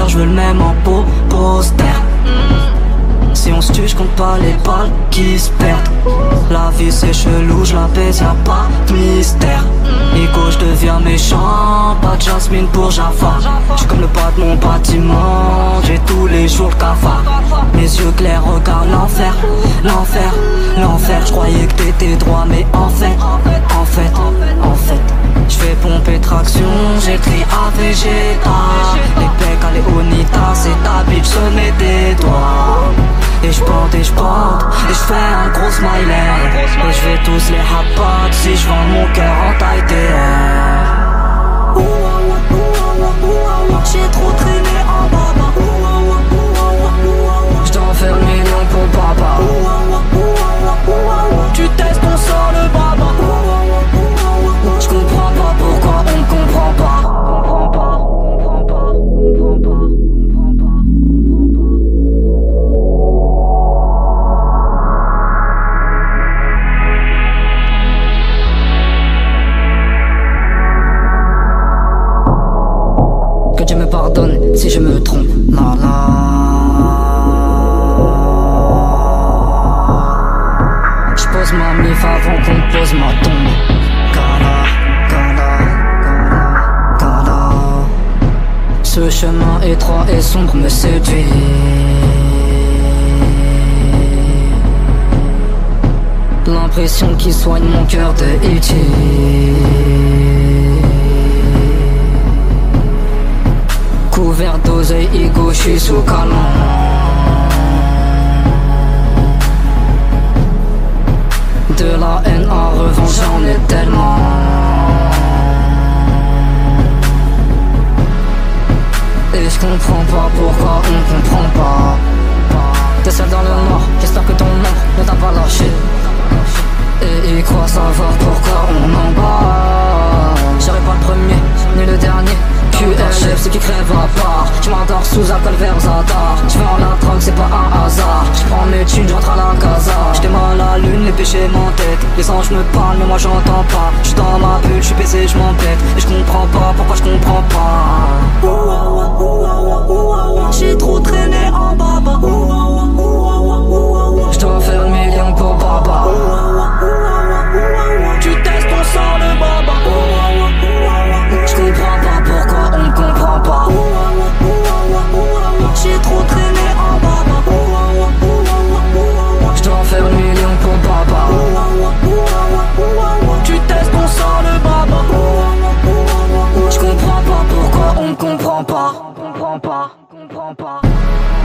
cœur, je veux le même en poster. Si on se tue, j'compte pas les balles qui se perdent. La vie c'est chelou, je la baise, y'a pas de mystère. Nico, je deviens méchant, pas de Jasmine pour Jaffa. J'suis comme le bas de mon bâtiment, j'ai tous les jours le cafard. Mes yeux clairs regardent l'enfer, l'enfer, l'enfer. J'croyais que t'étais droit, mais en fait, j'fais pomper traction, j'écris à Vegeta. Les pecs à Léonita, c'est ta bitch, se met des doigts. Et j'bande, et j'fais un gros smiley. Et j'vais tous les hapas si j'vends mon cœur en taille TR. J'ai trop traîné en baba. J'dois faire le million pour papa. Tu testes, on sort le baba. J'comprends pas pourquoi on me comprend pas. Que Dieu me pardonne si je me trompe. La la. J'pose ma mif avant qu'on pose ma tombe. Gala, gala, gala, gala. Ce chemin étroit et sombre me séduit. L'impression qui soigne mon cœur de E.T. Couvert d'oseille, ego, j'suis sous canon. De la haine en revanche, j'en ai tellement. Et j'comprends pas pourquoi on comprend pas. T'es seul dans le noir, j'espère que ton ombre ne t'a pas lâché. Et ils croient savoir pourquoi on en bat. J'serai pas le premier, ni le dernier. QRF, ceux qui crèvent à part. J'm'endors sous alcool vers Zadar. J'vais en la drogue, c'est pas un hasard. J'prends mes thunes, j'entre à la casa. J'étais mal à la lune, les péchés m'entêtent. Les anges me parlent, mais moi j'entends pas. J'suis dans ma bulle, j'suis baisé, j'm'embête. Et j'comprends pas pourquoi j'comprends pas. J'ai trop traîné en baba. J'dois faire le million pour baba. Tu testes, on sort le baba. J'comprends pas pourquoi on me comprend pas. J'ai trop traîné en baba. J'dois faire le million pour baba. Tu testes, on sort le baba. J'comprends pas pourquoi on me comprend pas.